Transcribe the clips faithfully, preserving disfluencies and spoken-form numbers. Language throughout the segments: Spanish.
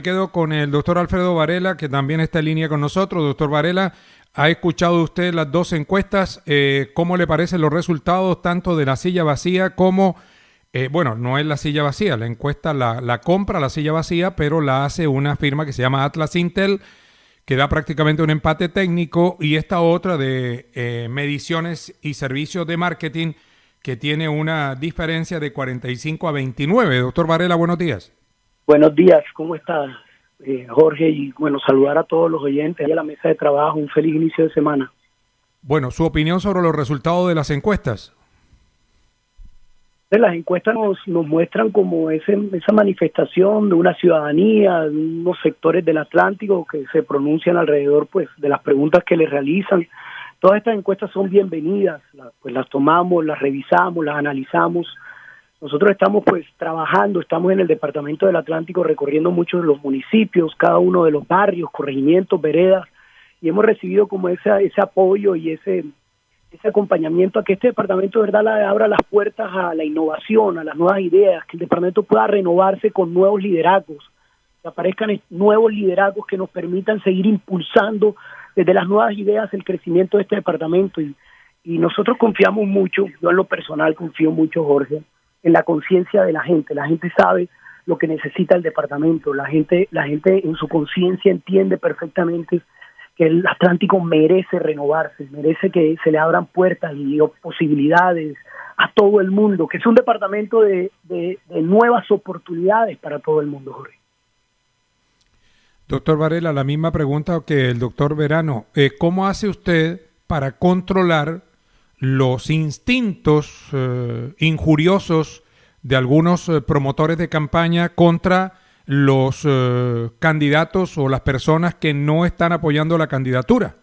Quedo con el doctor Alfredo Varela, que también está en línea con nosotros. Doctor Varela, ¿ha escuchado usted las dos encuestas? Eh, ¿Cómo le parecen los resultados tanto de la silla vacía como, eh, bueno, no es la silla vacía, la encuesta la, la compra la silla vacía, pero la hace una firma que se llama Atlas Intel, que da prácticamente un empate técnico, y esta otra de eh, mediciones y servicios de marketing, que tiene una diferencia de cuarenta y cinco a veintinueve? Doctor Varela, buenos días. Buenos días, ¿cómo estás, eh, Jorge? Y bueno, saludar a todos los oyentes y a la mesa de trabajo. Un feliz inicio de semana. Bueno, su opinión sobre los resultados de las encuestas. Las encuestas nos, nos muestran como ese, esa manifestación de una ciudadanía, de unos sectores del Atlántico que se pronuncian alrededor pues de las preguntas que les realizan. Todas estas encuestas son bienvenidas, pues las tomamos, las revisamos, las analizamos. Nosotros estamos pues trabajando, estamos en el Departamento del Atlántico recorriendo muchos de los municipios, cada uno de los barrios, corregimientos, veredas, y hemos recibido como ese, ese apoyo y ese, ese acompañamiento a que este departamento de verdad le abra las puertas a la innovación, a las nuevas ideas, que el departamento pueda renovarse con nuevos liderazgos, que aparezcan nuevos liderazgos que nos permitan seguir impulsando desde las nuevas ideas el crecimiento de este departamento. Y, y nosotros confiamos mucho, yo en lo personal confío mucho, Jorge, en la conciencia de la gente. La gente sabe lo que necesita el departamento, la gente, la gente en su conciencia entiende perfectamente que el Atlántico merece renovarse, merece que se le abran puertas y posibilidades a todo el mundo, que es un departamento de, de, de nuevas oportunidades para todo el mundo, Jorge. Doctor Varela, la misma pregunta que el doctor Verano. Eh, ¿Cómo hace usted para controlar los instintos eh, injuriosos de algunos eh, promotores de campaña contra los eh, candidatos o las personas que no están apoyando la candidatura?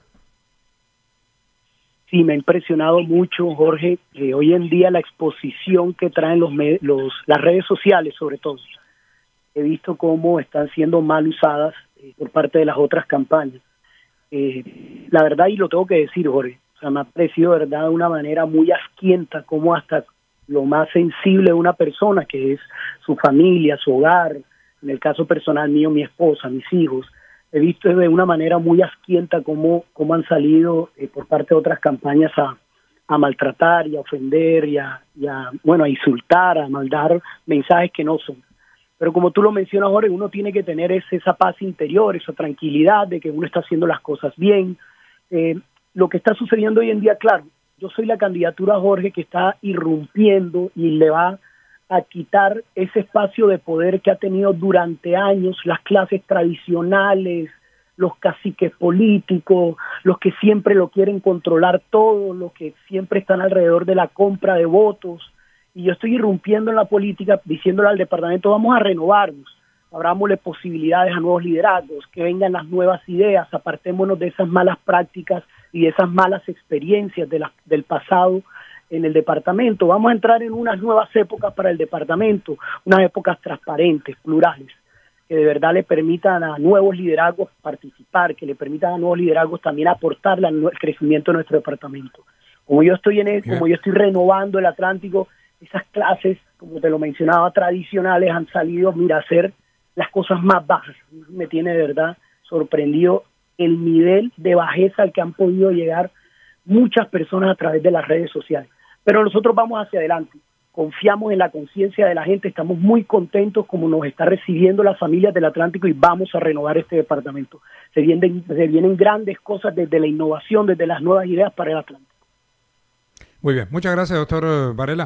Sí, me ha impresionado mucho, Jorge, que hoy en día la exposición que traen los, los las redes sociales, sobre todo, he visto cómo están siendo mal usadas eh, por parte de las otras campañas. Eh, la verdad, y lo tengo que decir, Jorge, o sea, me ha parecido, de verdad, de una manera muy asquienta, como hasta lo más sensible de una persona, que es su familia, su hogar, en el caso personal mío, mi esposa, mis hijos, he visto de una manera muy asquienta cómo, cómo han salido eh, por parte de otras campañas a, a maltratar y a ofender y a, y a, bueno, a insultar, a mandar mensajes que no son. Pero como tú lo mencionas, Jorge, uno tiene que tener ese, esa paz interior, esa tranquilidad de que uno está haciendo las cosas bien. Eh, Lo que está sucediendo hoy en día, claro, yo soy la candidatura, Jorge, que está irrumpiendo y le va a quitar ese espacio de poder que ha tenido durante años las clases tradicionales, los caciques políticos, los que siempre lo quieren controlar todo, los que siempre están alrededor de la compra de votos. Y yo estoy irrumpiendo en la política diciéndole al departamento, vamos a renovarnos, abrámosle posibilidades a nuevos liderazgos, que vengan las nuevas ideas, apartémonos de esas malas prácticas y de esas malas experiencias de la, del pasado en el departamento. Vamos a entrar en unas nuevas épocas para el departamento, unas épocas transparentes, plurales, que de verdad le permitan a nuevos liderazgos participar, que le permitan a nuevos liderazgos también aportarle al crecimiento de nuestro departamento. Como yo estoy en el, como yo estoy renovando el Atlántico, esas clases, como te lo mencionaba, tradicionales han salido, mira, a hacer las cosas más bajas. Me tiene de verdad sorprendido el nivel de bajeza al que han podido llegar muchas personas a través de las redes sociales. Pero nosotros vamos hacia adelante, confiamos en la conciencia de la gente, estamos muy contentos como nos está recibiendo las familias del Atlántico y vamos a renovar este departamento. Se vienen, se vienen grandes cosas desde la innovación, desde las nuevas ideas para el Atlántico. Muy bien, muchas gracias, doctor Varela.